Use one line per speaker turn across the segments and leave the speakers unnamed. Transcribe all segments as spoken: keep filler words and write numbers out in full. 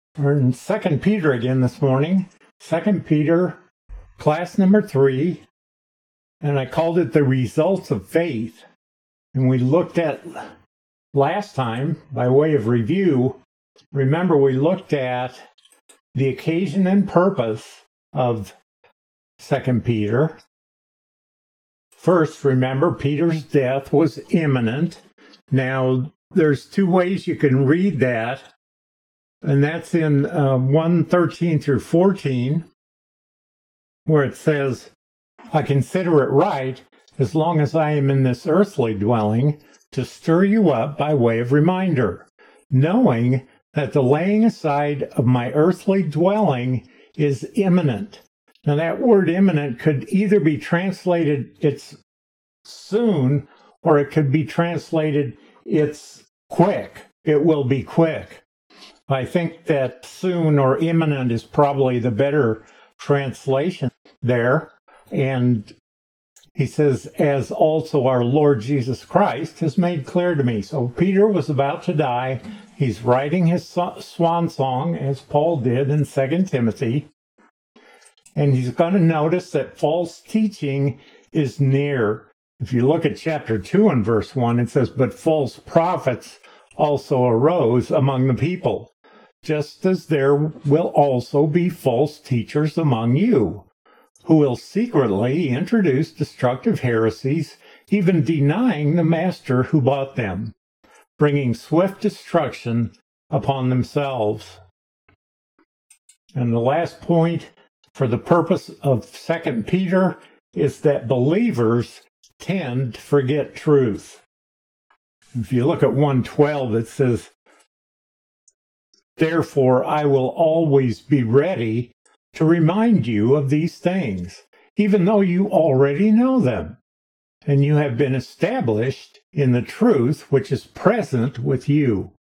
We're in Second Peter again this morning. Second Peter, class number three, and I called it the results of faith. And we looked at last time, by way of review, remember we looked at the occasion and purpose of Second Peter. First, remember, Peter's death was imminent. Now, there's two ways you can read that, and that's in uh, one thirteen through fourteen, where it says, I consider it right, as long as I am in this earthly dwelling, to stir you up by way of reminder, knowing that the laying aside of my earthly dwelling is imminent. Now, that word imminent could either be translated it's soon, or it could be translated it's quick. It will be quick. I think that soon or imminent is probably the better translation there. And he says, as also our Lord Jesus Christ has made clear to me. So Peter was about to die. He's writing his swan song, as Paul did in Second Timothy. And he's going to notice that false teaching is near. If you look at chapter two and verse one, it says, but false prophets also arose among the people, just as there will also be false teachers among you, who will secretly introduce destructive heresies, even denying the master who bought them, bringing swift destruction upon themselves. And the last point for the purpose of Second Peter is that believers tend to forget truth. If you look at one twelve, it says, therefore I will always be ready to remind you of these things, even though you already know them, and you have been established in the truth which is present with you.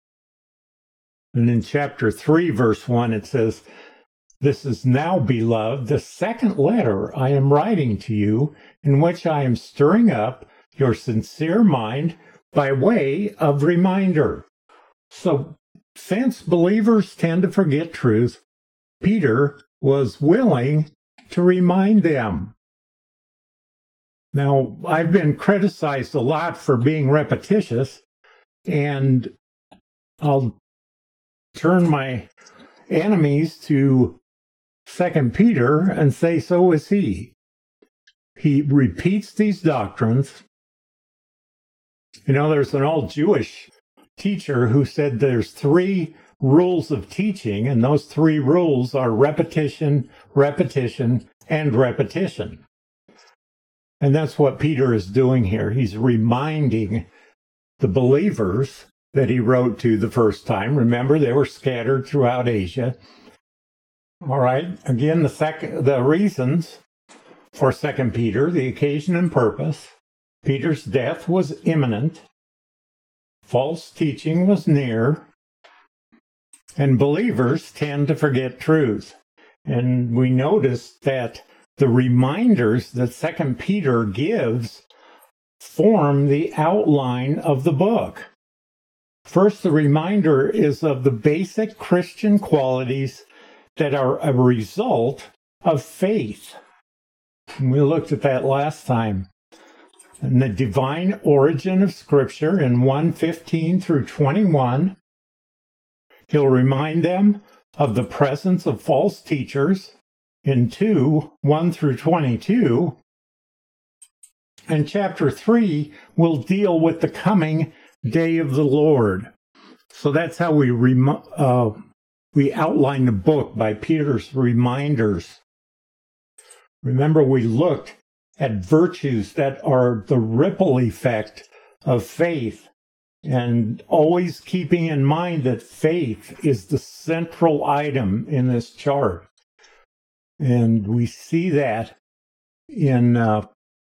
And in chapter three, verse one, it says, this is now, beloved, the second letter I am writing to you, in which I am stirring up your sincere mind by way of reminder. So, since believers tend to forget truth, Peter was willing to remind them. Now, I've been criticized a lot for being repetitious, and I'll turn my enemies to Second Peter and say, so is he. He repeats these doctrines. You know, there's an old Jewish teacher who said there's three rules of teaching, and those three rules are repetition, repetition, and repetition. And that's what Peter is doing here. He's reminding the believers that he wrote to the first time. Remember, they were scattered throughout Asia. All right, again, the sec- the reasons for Second Peter, the occasion and purpose. Peter's death was imminent. False teaching was near. And believers tend to forget truth. And we notice that the reminders that Second Peter gives form the outline of the book. First, the reminder is of the basic Christian qualities that are a result of faith. And we looked at that last time. And the divine origin of Scripture in one fifteen through twenty-one. He'll remind them of the presence of false teachers in two, one through twenty-two. And chapter three will deal with the coming day of the Lord. So that's how we rem- uh, we outline the book, by Peter's reminders. Remember, we looked at virtues that are the ripple effect of faith, and always keeping in mind that faith is the central item in this chart. And we see that in uh,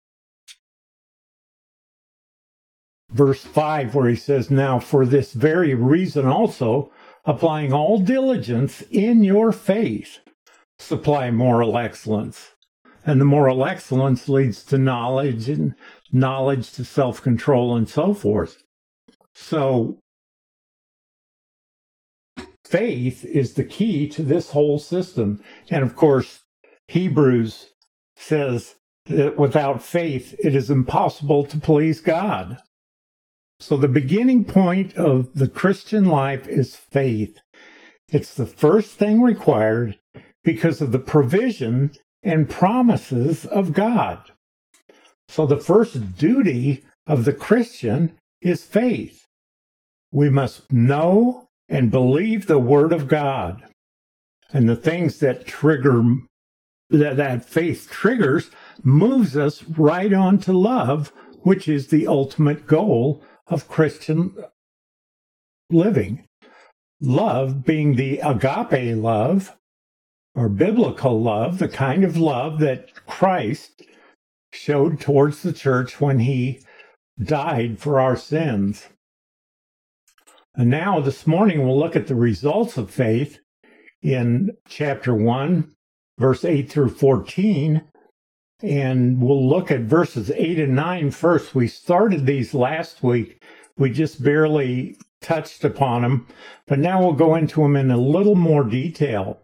verse five, where he says, now for this very reason also, applying all diligence in your faith, supply moral excellence. And the moral excellence leads to knowledge, and knowledge to self-control, and so forth. So faith is the key to this whole system. And of course, Hebrews says that without faith, it is impossible to please God. So the beginning point of the Christian life is faith. It's the first thing required because of the provision and promises of God. So the first duty of the Christian is faith. We must know and believe the Word of God. And the things that trigger, that, that faith triggers, moves us right on to love, which is the ultimate goal of Christian living. Love being the agape love, or biblical love, the kind of love that Christ showed towards the church when he died for our sins. And now this morning we'll look at the results of faith in chapter one, verse eight through fourteen. And we'll look at verses eight and nine first. We started these last week. We just barely touched upon them, but now we'll go into them in a little more detail.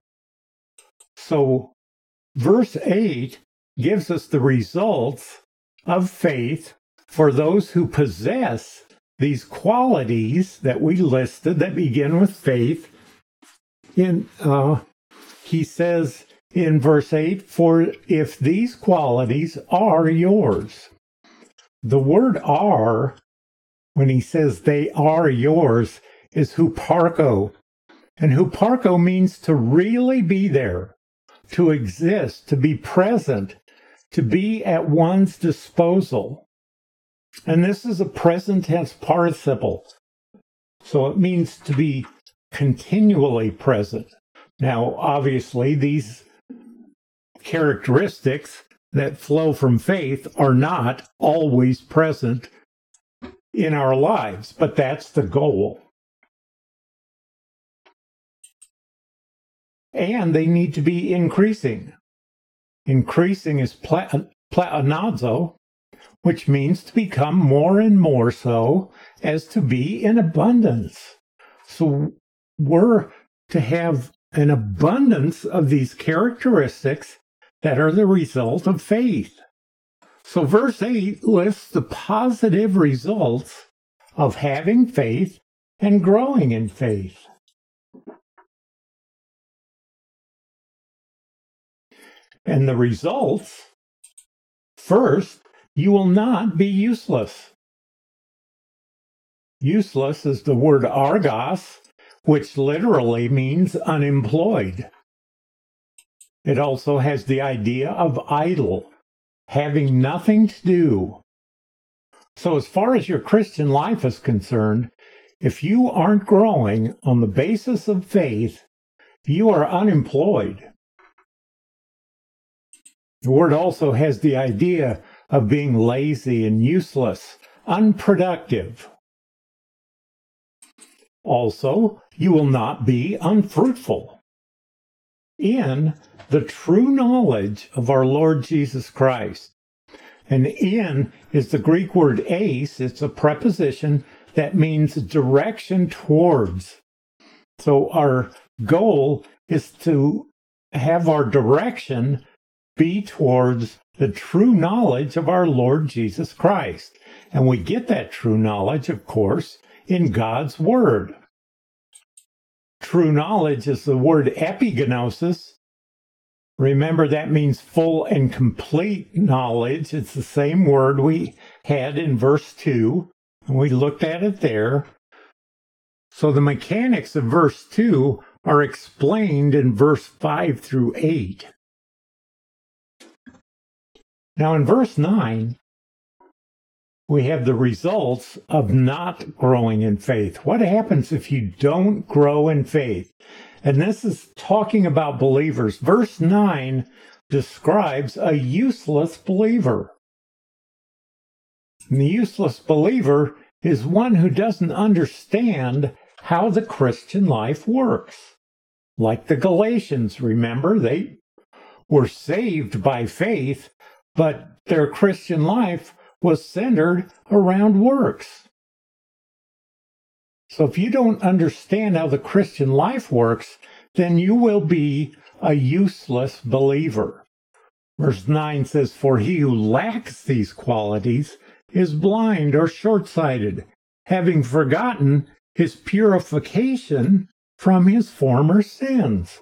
So verse eight gives us the results of faith for those who possess these qualities that we listed that begin with faith. In uh, he says in verse eight, for if these qualities are yours. The word are, when he says they are yours, is huparko. And huparko means to really be there, to exist, to be present, to be at one's disposal. And this is a present tense participle. So it means to be continually present. Now, obviously, these characteristics that flow from faith are not always present in our lives, but that's the goal. And they need to be increasing. Increasing is pla- planozo, which means to become more and more so as to be in abundance. So we're to have an abundance of these characteristics that are the result of faith. So verse eight lists the positive results of having faith and growing in faith. And the results, first, you will not be useless. Useless is the word argos, which literally means unemployed. It also has the idea of idle, having nothing to do. So as far as your Christian life is concerned, if you aren't growing on the basis of faith, you are unemployed. The word also has the idea of being lazy and useless, unproductive. Also, you will not be unfruitful in the true knowledge of our Lord Jesus Christ. And in is the Greek word eis. It's a preposition that means direction towards. So our goal is to have our direction be towards the true knowledge of our Lord Jesus Christ. And we get that true knowledge, of course, in God's Word. True knowledge is the word epigenosis. Remember, that means full and complete knowledge. It's the same word we had in verse two, and we looked at it there. So the mechanics of verse two are explained in verse five through eight. Now in verse nine, we have the results of not growing in faith. What happens if you don't grow in faith? And this is talking about believers. Verse nine describes a useless believer. And the useless believer is one who doesn't understand how the Christian life works. Like the Galatians, remember, they were saved by faith, but their Christian life was centered around works. So if you don't understand how the Christian life works, then you will be a useless believer. Verse nine says, "For he who lacks these qualities is blind or short-sighted, having forgotten his purification from his former sins."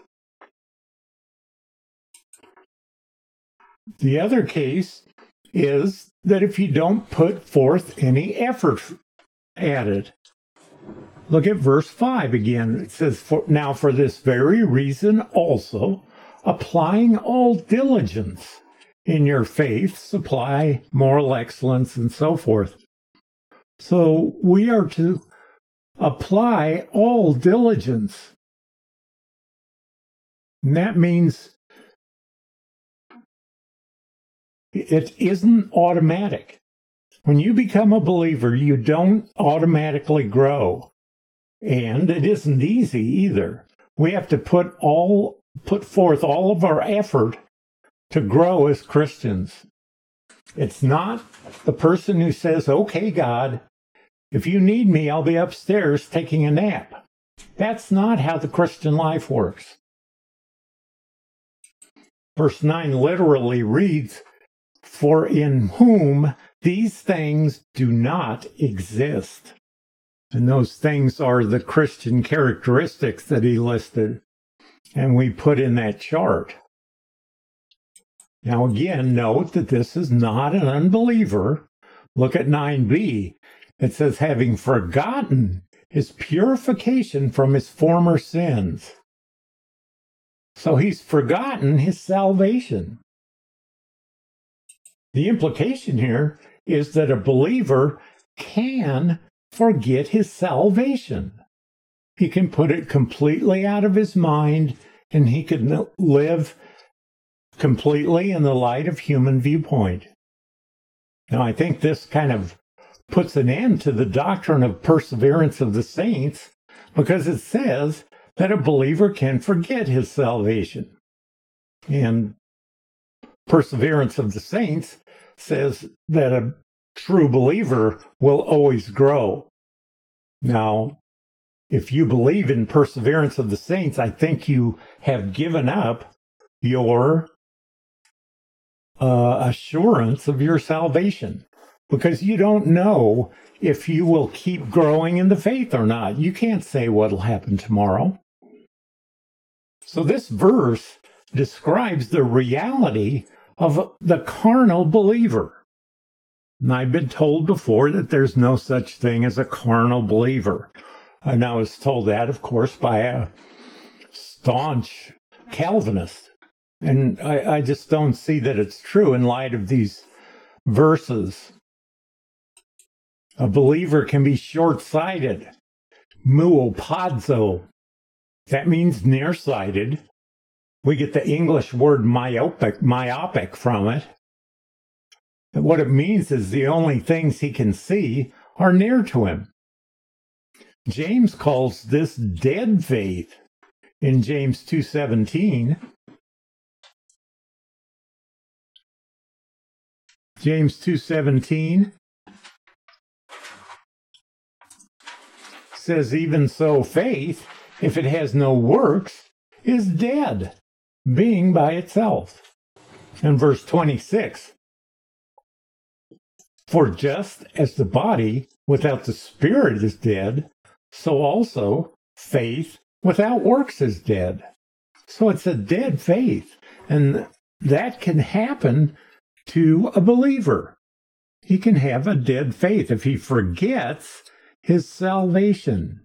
The other case is that if you don't put forth any effort at it. Look at verse five again. It says, for, "Now for this very reason also, applying all diligence in your faith, supply moral excellence," and so forth. So we are to apply all diligence. And that means it isn't automatic. When you become a believer, you don't automatically grow. And it isn't easy either. We have to put all put forth all of our effort to grow as Christians. It's not the person who says, "Okay, God, if you need me, I'll be upstairs taking a nap." That's not how the Christian life works. Verse nine literally reads, "For in whom these things do not exist." And those things are the Christian characteristics that he listed, and we put in that chart. Now again, note that this is not an unbeliever. Look at nine b. It says, "Having forgotten his purification from his former sins." So he's forgotten his salvation. The implication here is that a believer can forget his salvation. He can put it completely out of his mind, and he can live completely in the light of human viewpoint. Now, I think this kind of puts an end to the doctrine of perseverance of the saints, because it says that a believer can forget his salvation. And perseverance of the saints says that a true believer will always grow. Now, if you believe in perseverance of the saints, I think you have given up your uh, assurance of your salvation, because you don't know if you will keep growing in the faith or not. You can't say what will happen tomorrow. So this verse describes the reality of the carnal believer. And I've been told before that there's no such thing as a carnal believer. And I was told that, of course, by a staunch Calvinist. And I, I just don't see that it's true in light of these verses. A believer can be short-sighted, muopadzo. That means nearsighted. We get the English word myopic, myopic from it. And what it means is the only things he can see are near to him. James calls this dead faith in James two seventeen. James two seventeen says, "Even so, faith, if it has no works, is dead, being by itself." And verse twenty-six, "For just as the body without the spirit is dead, so also faith without works is dead." So it's a dead faith, and that can happen to a believer. He can have a dead faith if he forgets his salvation.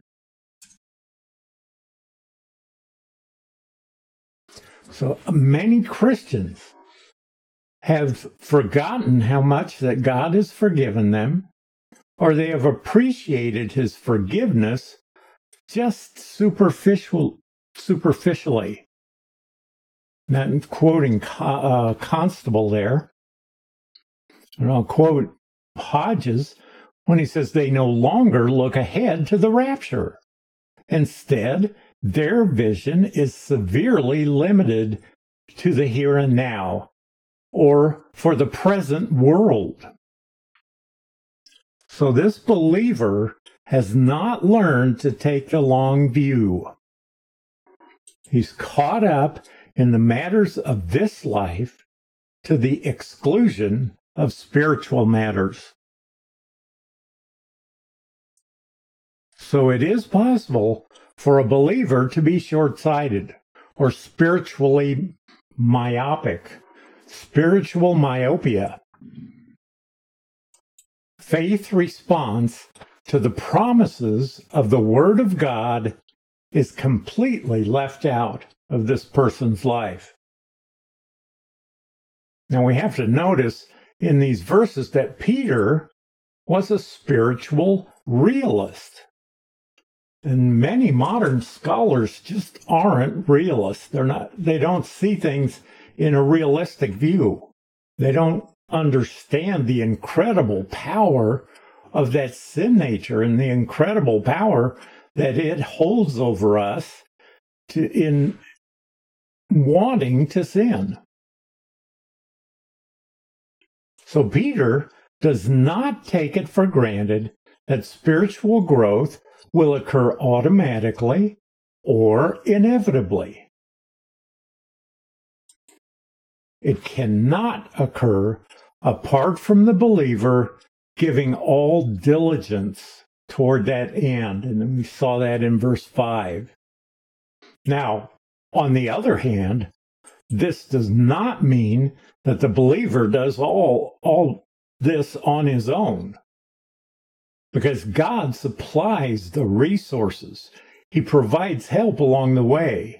So many Christians have forgotten how much that God has forgiven them, or they have appreciated his forgiveness just superficial, superficially. Now, I'm quoting uh, Constable there, and I'll quote Hodges when he says they no longer look ahead to the rapture. Instead, their vision is severely limited to the here and now, or for the present world. So this believer has not learned to take the long view. He's caught up in the matters of this life to the exclusion of spiritual matters. So it is possible for a believer to be short-sighted or spiritually myopic, spiritual myopia. Faith response to the promises of the Word of God is completely left out of this person's life. Now we have to notice in these verses that Peter was a spiritual realist. And many modern scholars just aren't realists. They're not, they don't see things in a realistic view. They don't understand the incredible power of that sin nature and the incredible power that it holds over us to, in wanting to sin. So Peter does not take it for granted that spiritual growth will occur automatically or inevitably. It cannot occur apart from the believer giving all diligence toward that end. And we saw that in verse five. Now, on the other hand, this does not mean that the believer does all, all this on his own, because God supplies the resources. He provides help along the way.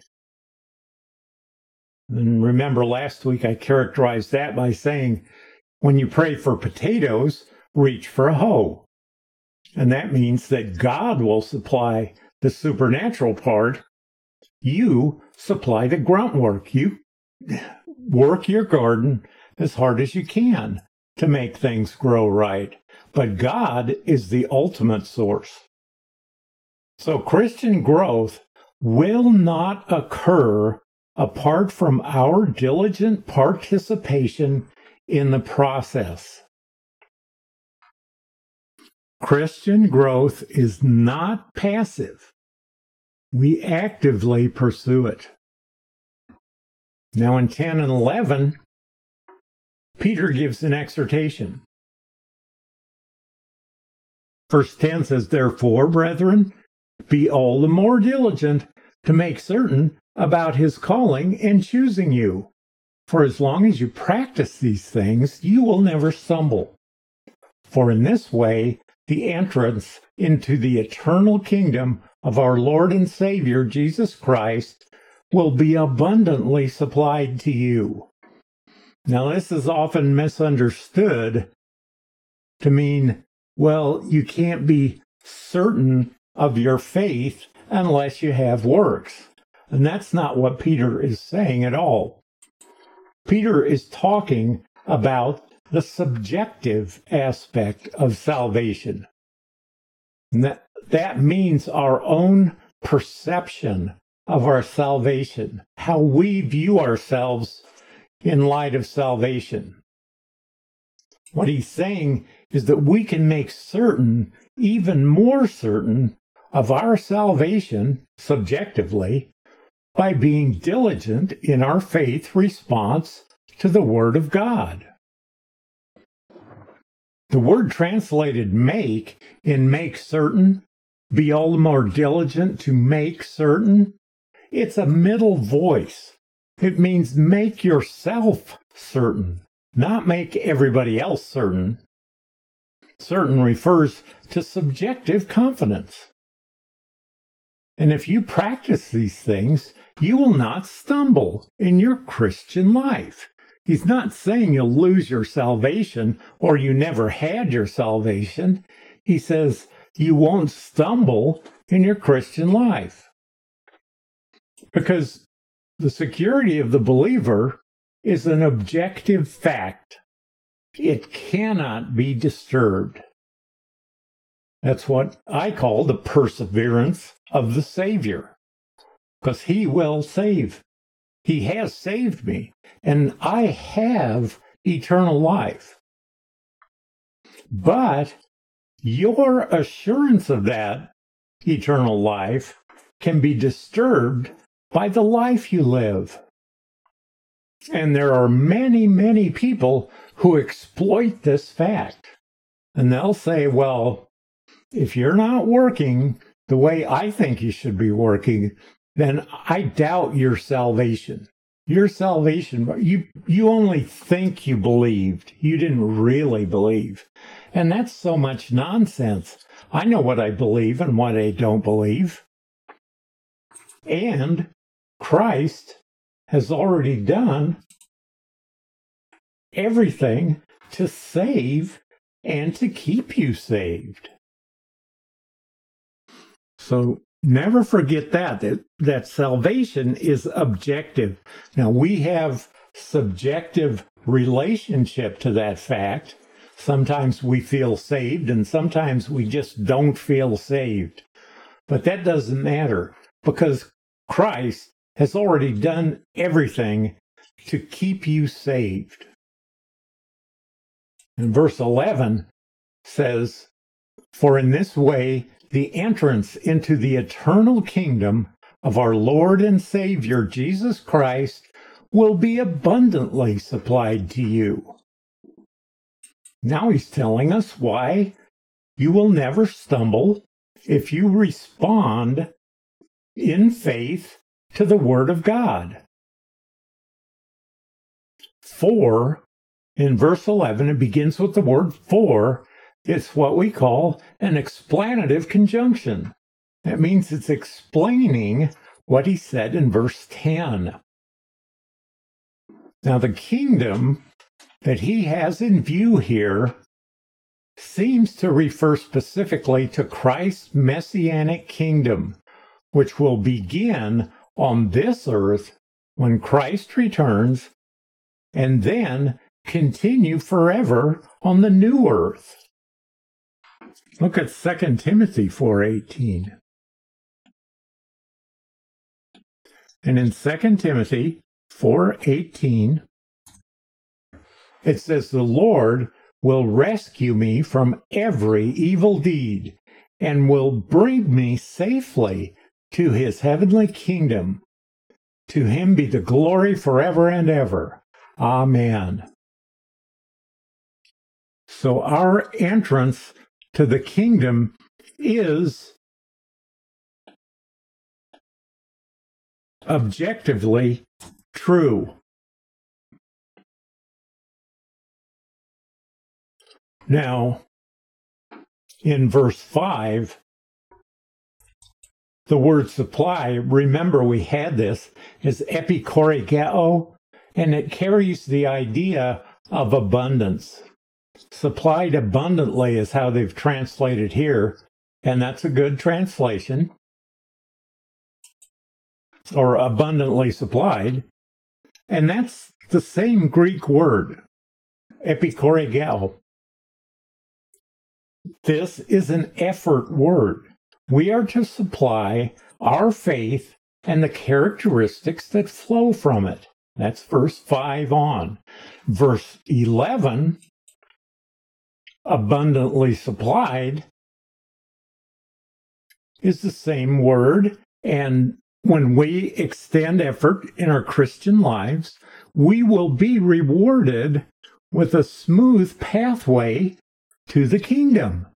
And remember, last week I characterized that by saying, when you pray for potatoes, reach for a hoe. And that means that God will supply the supernatural part. You supply the grunt work. You work your garden as hard as you can to make things grow right. But God is the ultimate source. So Christian growth will not occur apart from our diligent participation in the process. Christian growth is not passive. We actively pursue it. Now in ten and eleven, Peter gives an exhortation. Verse ten says, "Therefore, brethren, be all the more diligent to make certain about his calling and choosing you. For as long as you practice these things, you will never stumble. For in this way, the entrance into the eternal kingdom of our Lord and Savior, Jesus Christ, will be abundantly supplied to you." Now, this is often misunderstood to mean, well, you can't be certain of your faith unless you have works. And that's not what Peter is saying at all. Peter is talking about the subjective aspect of salvation. And that, that means our own perception of our salvation, how we view ourselves in light of salvation. What he's saying is that we can make certain, even more certain, of our salvation subjectively by being diligent in our faith response to the Word of God. The word translated make in make certain, be all the more diligent to make certain, it's a middle voice. It means make yourself certain, not make everybody else certain. Certain refers to subjective confidence. And if you practice these things, you will not stumble in your Christian life. He's not saying you'll lose your salvation or you never had your salvation. He says you won't stumble in your Christian life. Because the security of the believer is an objective fact. It cannot be disturbed. That's what I call the perseverance of the Savior, because he will save. He has saved me, and I have eternal life. But your assurance of that eternal life can be disturbed by the life you live. And there are many, many people who exploit this fact. And they'll say, well, if you're not working the way I think you should be working, then I doubt your salvation. Your salvation, you, you only think you believed. You didn't really believe. And that's so much nonsense. I know what I believe and what I don't believe. And Christ has already done everything to save and to keep you saved. So never forget that, that, that salvation is objective. Now, we have subjective relationship to that fact. Sometimes we feel saved, and sometimes we just don't feel saved. But that doesn't matter, because Christ has already done everything to keep you saved. And verse eleven says, "For in this way the entrance into the eternal kingdom of our Lord and Savior Jesus Christ will be abundantly supplied to you." Now he's telling us why you will never stumble if you respond in faith to the Word of God. For, in verse eleven, it begins with the word for. It's what we call an explanative conjunction. That means it's explaining what he said in verse ten. Now, the kingdom that he has in view here seems to refer specifically to Christ's messianic kingdom, which will begin on this earth when Christ returns, and then continue forever on the new earth. Look at Second Timothy four eighteen. And in Second Timothy four eighteen, it says, "The Lord will rescue me from every evil deed and will bring me safely to his heavenly kingdom. To him be the glory forever and ever. Amen." So our entrance to the kingdom is objectively true. Now, in verse five, the word supply, remember we had this, is epikorigeo, and it carries the idea of abundance. Supplied abundantly is how they've translated here, and that's a good translation. Or abundantly supplied. And that's the same Greek word, epikorigeo. This is an effort word. We are to supply our faith and the characteristics that flow from it. That's verse five on. Verse eleven, abundantly supplied, is the same word. And when we extend effort in our Christian lives, we will be rewarded with a smooth pathway to the kingdom.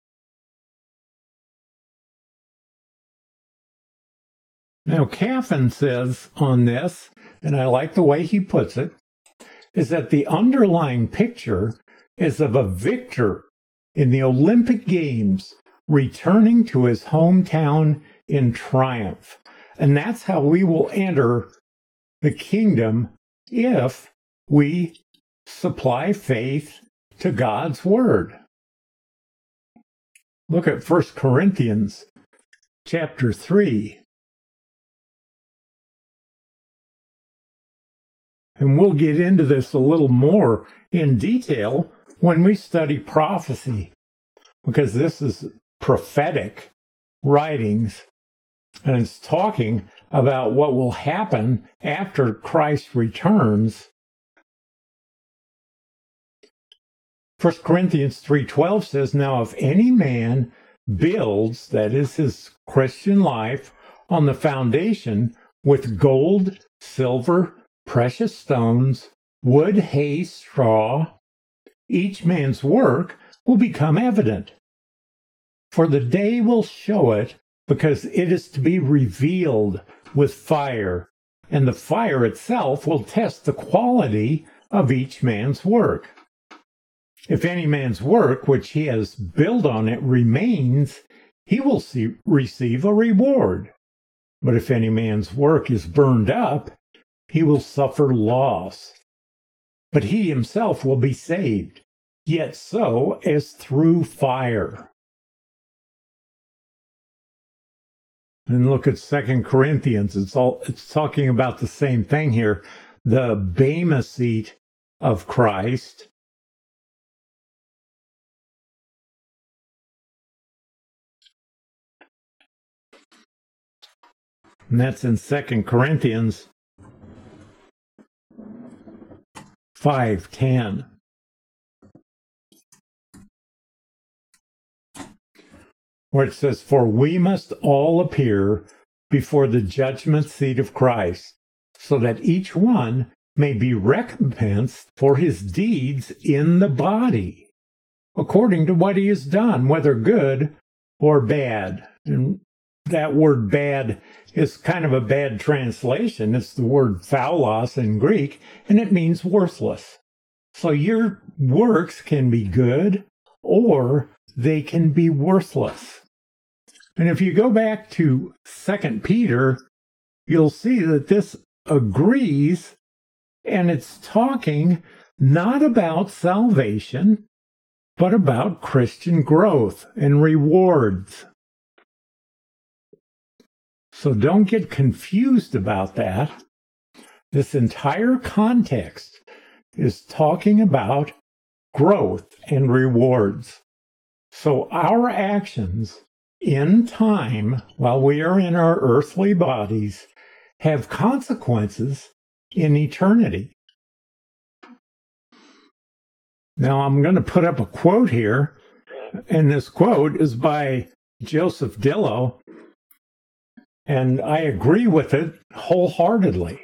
Now, Caffin says on this, and I like the way he puts it, is that the underlying picture is of a victor in the Olympic Games returning to his hometown in triumph. And that's how we will enter the kingdom if we supply faith to God's word. Look at First Corinthians chapter three. And we'll get into this a little more in detail when we study prophecy, because this is prophetic writings, and it's talking about what will happen after Christ returns. First Corinthians three twelve says, now if any man builds, that is his Christian life, on the foundation with gold, silver, precious stones, wood, hay, straw, each man's work will become evident. For the day will show it, because it is to be revealed with fire, and the fire itself will test the quality of each man's work. If any man's work which he has built on it remains, he will see, receive a reward. But if any man's work is burned up, he will suffer loss. But he himself will be saved, yet so as through fire. And look at Second Corinthians. It's all it's talking about the same thing here. The bema seat of Christ. And that's in Second Corinthians five ten. Where it says, for we must all appear before the judgment seat of Christ, so that each one may be recompensed for his deeds in the body, according to what he has done, whether good or bad. And that word bad is kind of a bad translation. It's the word phaulos in Greek, and it means worthless. So your works can be good or they can be worthless. And if you go back to Second Peter, you'll see that this agrees, and it's talking not about salvation, but about Christian growth and rewards. So don't get confused about that. This entire context is talking about growth and rewards. So our actions in time, while we are in our earthly bodies, have consequences in eternity. Now, I'm going to put up a quote here, and this quote is by Joseph Dillow, and I agree with it wholeheartedly.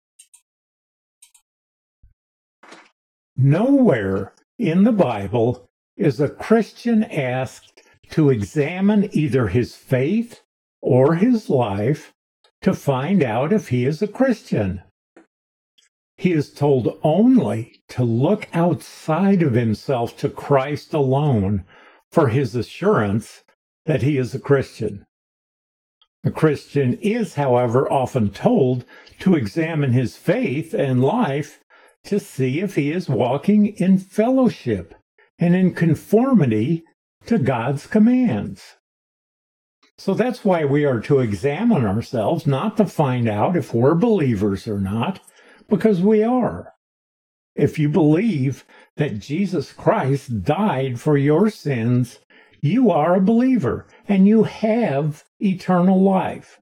Nowhere in the Bible is a Christian asked to examine either his faith or his life to find out if he is a Christian. He is told only to look outside of himself to Christ alone for his assurance that he is a Christian. The Christian is, however, often told to examine his faith and life to see if he is walking in fellowship and in conformity to God's commands. So that's why we are to examine ourselves, not to find out if we're believers or not, because we are. If you believe that Jesus Christ died for your sins, you are a believer and you have eternal life.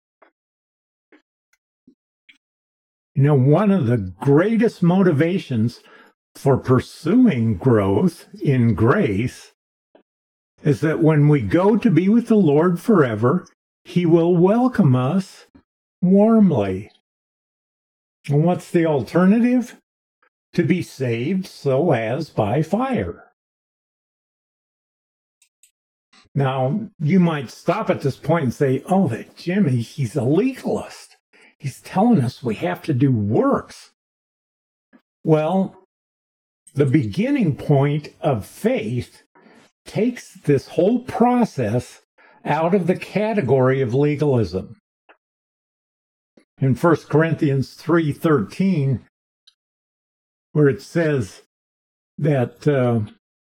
You know, one of the greatest motivations for pursuing growth in grace is that when we go to be with the Lord forever, He will welcome us warmly. And what's the alternative? To be saved so as by fire. Now, you might stop at this point and say, oh, that Jimmy, he's a legalist. He's telling us we have to do works. Well, the beginning point of faith takes this whole process out of the category of legalism. In First Corinthians three thirteen, where it says that, uh,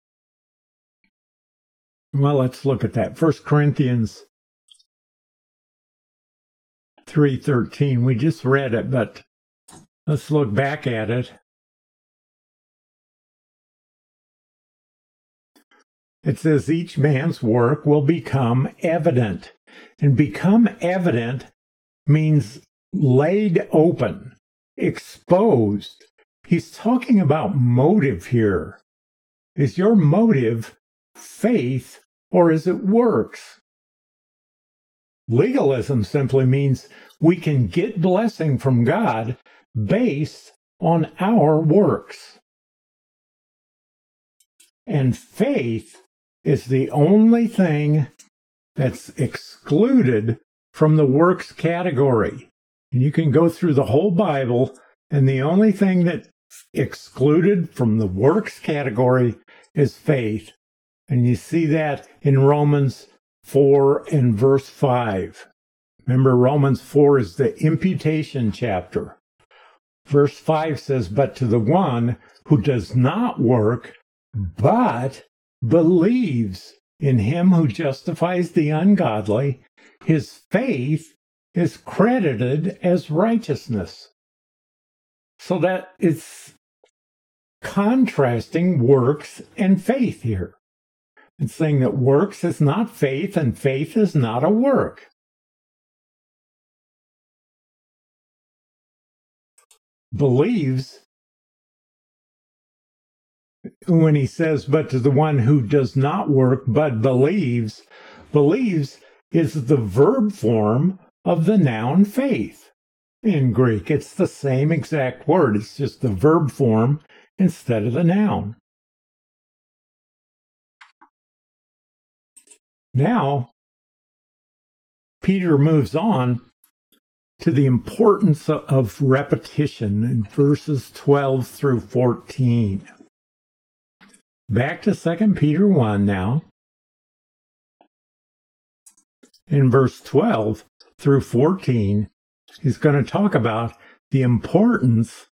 well, let's look at that. First Corinthians three thirteen, we just read it, but let's look back at it. It says each man's work will become evident. And become evident means laid open, exposed. He's talking about motive here. Is your motive faith or is it works? Legalism simply means we can get blessing from God based on our works. And faith is the only thing that's excluded from the works category. And you can go through the whole Bible, and the only thing that's excluded from the works category is faith. And you see that in Romans four and verse five. Remember, Romans four is the imputation chapter. Verse five says, "But to the one who does not work, but believes in him who justifies the ungodly, his faith is credited as righteousness." So that it's contrasting works and faith here. It's saying that works is not faith and faith is not a work. Believes, when he says, "But to the one who does not work but believes," believes is the verb form of the noun faith. In Greek, it's the same exact word. It's just the verb form instead of the noun. Now, Peter moves on to the importance of repetition in verses twelve through fourteen. Back to Second Peter one now. In verse twelve through fourteen, he's going to talk about the importance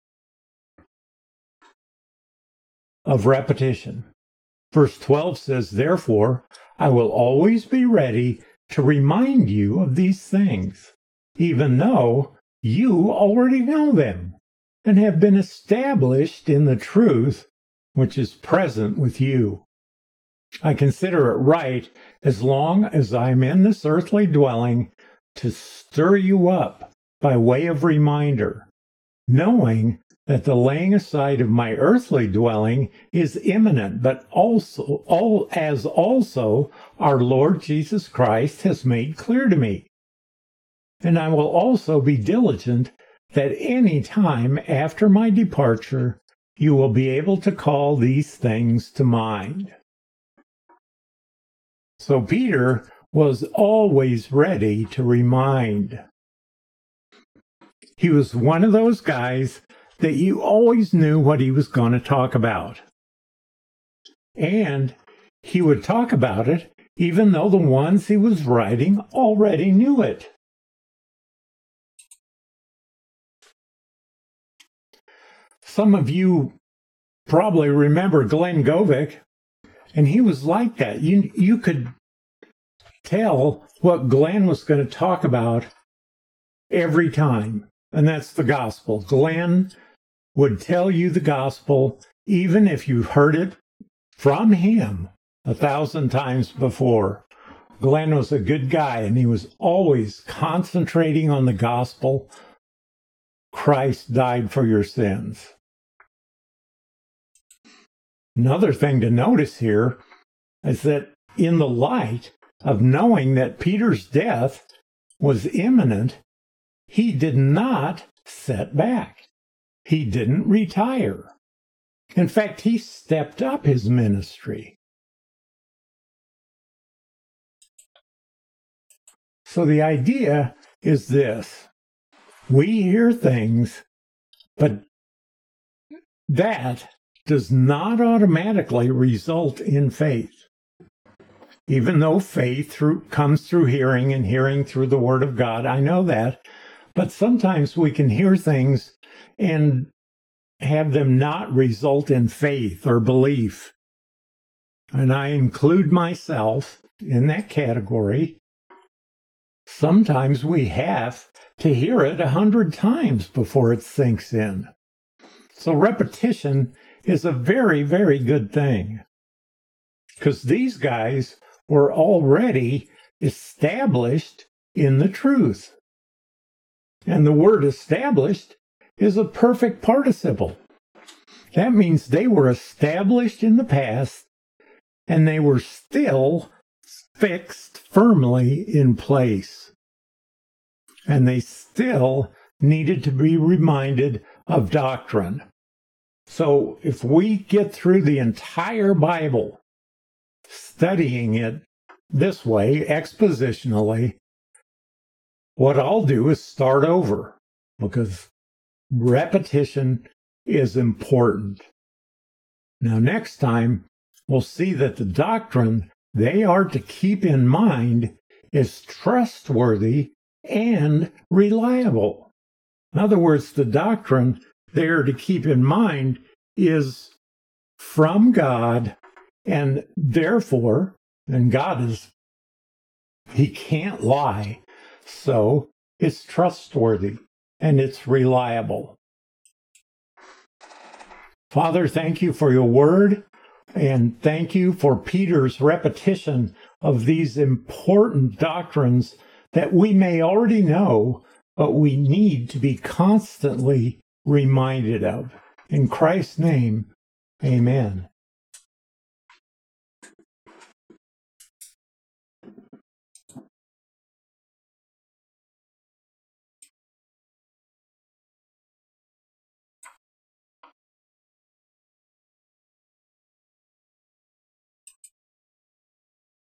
of repetition. Verse twelve says, "Therefore, I will always be ready to remind you of these things, even though you already know them and have been established in the truth which is present with you. I consider it right, as long as I am in this earthly dwelling, to stir you up by way of reminder, knowing that the laying aside of my earthly dwelling is imminent, but also all as also our Lord Jesus Christ has made clear to me. And I will also be diligent that any time after my departure you will be able to call these things to mind." So Peter was always ready to remind. He was one of those guys that you always knew what he was going to talk about. And he would talk about it even though the ones he was writing already knew it. Some of you probably remember Glenn Govick, and he was like that. You, you could tell what Glenn was going to talk about every time, and that's the gospel. Glenn would tell you the gospel even if you heard it from him a thousand times before. Glenn was a good guy, and he was always concentrating on the gospel. Christ died for your sins. Another thing to notice here is that in the light of knowing that Peter's death was imminent, he did not set back. He didn't retire. In fact, he stepped up his ministry. So the idea is this: we hear things, but that does not automatically result in faith. Even though faith through, comes through hearing and hearing through the Word of God, I know that. But sometimes we can hear things and have them not result in faith or belief. And I include myself in that category. Sometimes we have to hear it a hundred times before it sinks in. So repetition is a very, very good thing, because these guys were already established in the truth. And the word established is a perfect participle. That means they were established in the past and they were still fixed firmly in place. And they still needed to be reminded of doctrine. So if we get through the entire Bible studying it this way, expositionally, what I'll do is start over, because repetition is important. Now, next time, we'll see that the doctrine they are to keep in mind is trustworthy and reliable. In other words, the doctrine they are to keep in mind is from God, and therefore, and God is, He can't lie, so it's trustworthy and it's reliable. Father, thank you for your word, and thank you for Peter's repetition of these important doctrines that we may already know, but we need to be constantly reminded of. In Christ's name, amen.